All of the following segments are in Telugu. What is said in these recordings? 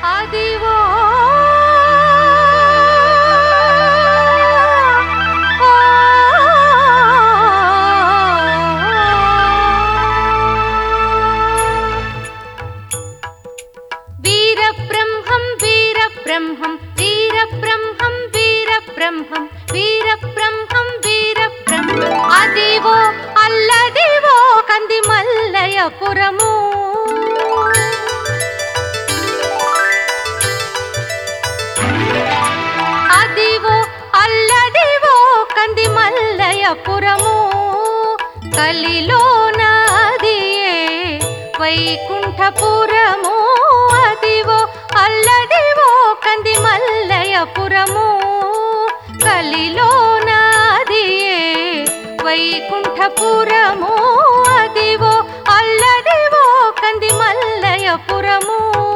అదివో వీరబ్రహ్మం వీరబ్రహ్మం వీరబ్రహ్మం వీరబ్రహ్మం వీరబ్రహ్మం వీరబ్రహ్మం అదివో అల్లదివో కంది మల్లయపురము అదివో అల్లదివో కంది మల్లయపురము కలిలోనదియే వైకుంఠపురము అదివో అల్లదివో కంది మల్లయపురము కలిలోనదియే వైకుంఠపురము అదివో అల్లదివో కంది మల్లయపురము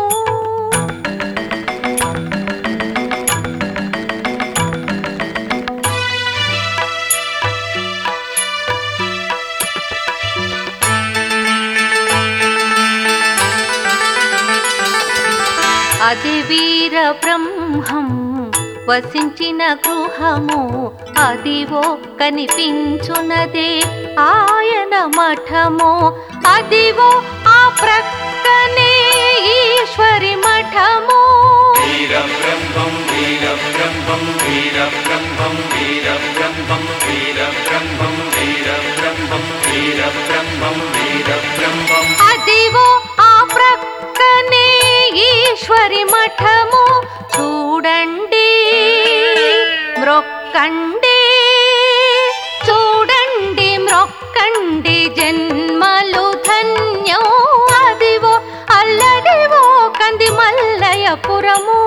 అది వీర బ్రహ్మం వసించిన గృహము అదివో కనిపించునదే ఆయన మఠము అదివో ఆ ప్రక్కనే ఈశ్వరి మఠము వీరబ్రహ్మం వీరబ్రహ్మం వీరబ్రహ్మం వీరబ్రహ్మం వీరబ్రహ్మం వీరబ్రహ్మం వీరబ్రహ్మం వీరబ్రహ్మం అదివో ఆ ప్రక్కనే ఈశ్వరి మఠము చూడండి మ్రొక్కండి చూడండి మ్రొక్కండి జన్మలు ధన్యం అదివో అల్లదివో కంది మల్లయపురము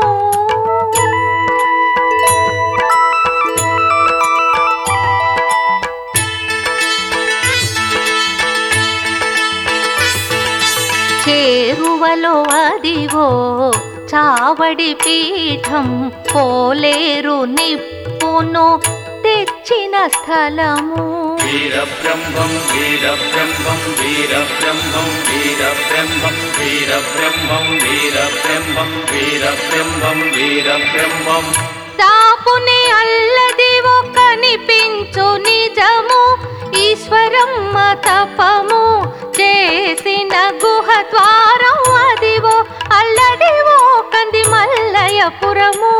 చేరువలో అదివో చావడి పీఠం పోలేరు నిప్పును తెచ్చిన స్థలము వీరబ్రహ్మం వీరబ్రహ్మం వీరబ్రహ్మం వీరబ్రహ్మం వీరబ్రహ్మం వీరబ్రహ్మం వీరబ్రహ్మం వీరబ్రహ్మం దాపుని అల్లదివో కనిపించు నిజము ఈశ్వరమ్మ తపము చేసిన గుహ ద్వారం అదివో అల్లదివో కంది మల్లయపురము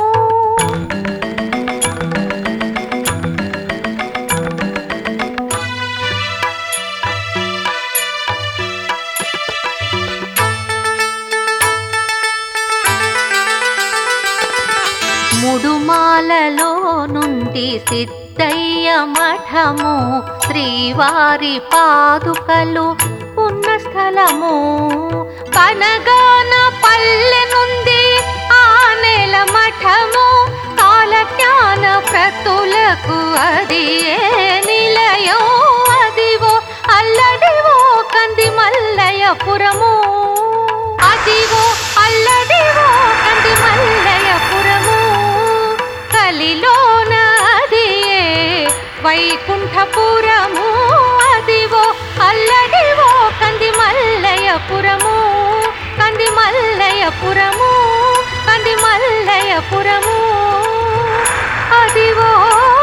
ముడుమాలలో నుండి సిద్ధయ్య మఠము శ్రీవారి పాదుకలు ఉన్న స్థలము కనగాన పల్లె నుండి ఆ నెల మఠము కాలజ్ఞాన ప్రతులకు అది నిలయం అదివో అల్లదివో కంది మల్లయపురము అదివో అల్లదివో కంది మల్లయపురము కలిలోనదియే వైకుంఠపురము అదివో అల్లదివో కంది మల్లయపురము కంది మల్లయపురము కంది మల్లయపురము అదివో